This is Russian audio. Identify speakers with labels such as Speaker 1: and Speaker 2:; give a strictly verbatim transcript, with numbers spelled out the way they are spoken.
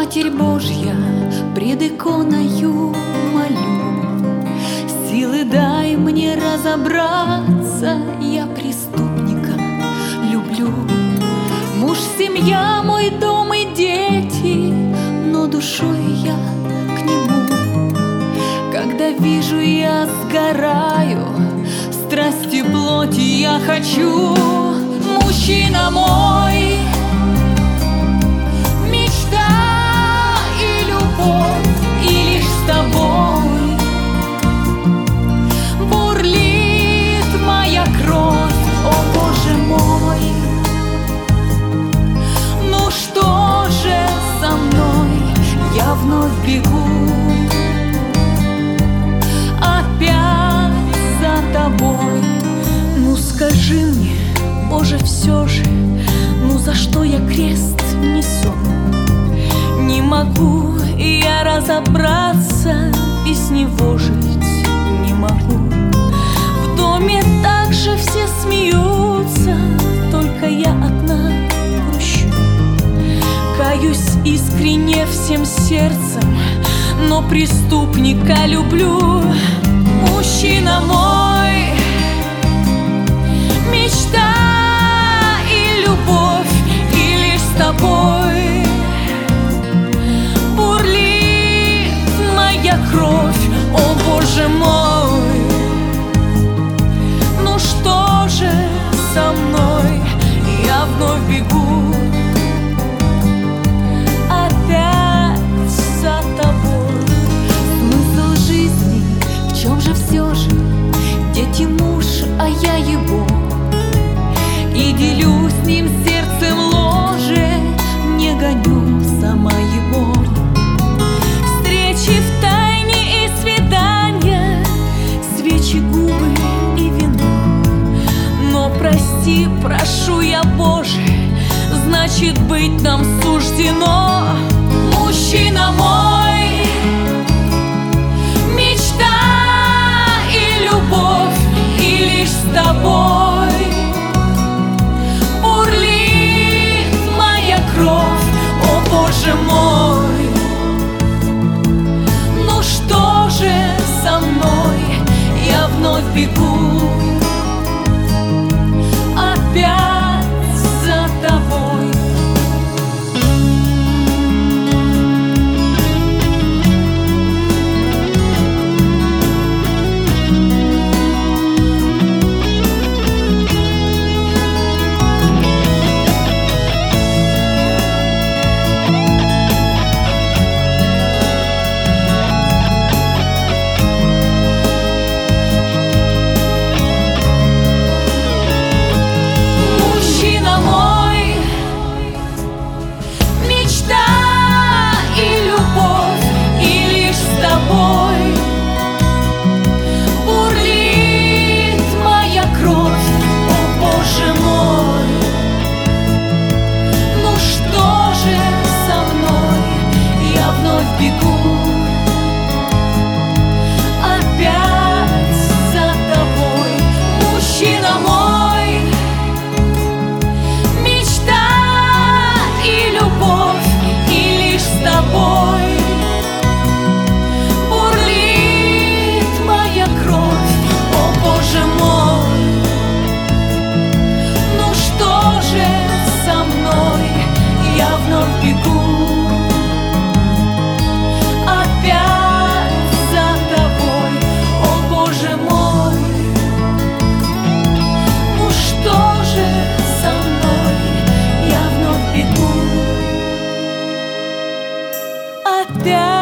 Speaker 1: Матерь Божья, пред иконою молю, силы дай мне разобраться, я преступника люблю. Муж, семья, мой дом и дети, но душой я к нему. Когда вижу, я сгораю, страсти плоти я хочу. Мужчина мой, мечта и любовь, и лишь с тобой бурлит моя кровь, о Боже мой. Ну что же со мной, я вновь бегу, опять за тобой. Ну скажи мне, Боже, все же, ну за что я крест несу? Не могу я разобраться, без него жить не могу. В доме также все смеются, только я одна грущу. Каюсь искренне всем сердцем, но преступника люблю. Мужчина мой, мечта и любовь, и лишь с тобой бурлит моя кровь, о Боже мой. Ну что же со мной, я вновь бегу, опять за тобой. Смысл жизни, в чем же все же? Дети, муж, а я его, и делю с ним сердцем ложе, не гоню сама его. Встречи в тайне и свидания, свечи, губы и вино. Но прости, прошу я, Боже, значит быть нам суждено. Мужчина мой, мечта и любовь, и лишь с тобой бурлит моя кровь, о Боже мой. Ну что же со мной, я вновь бегу, опять за тобой.
Speaker 2: опять.